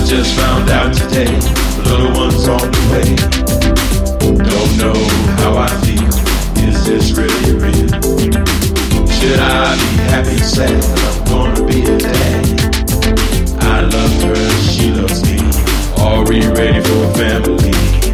just found out today, the little one's on the way. Don't know how I feel, is this really real? Should I be happy, sad, I'm gonna be a dad? I love her, she loves me, are we ready for a family?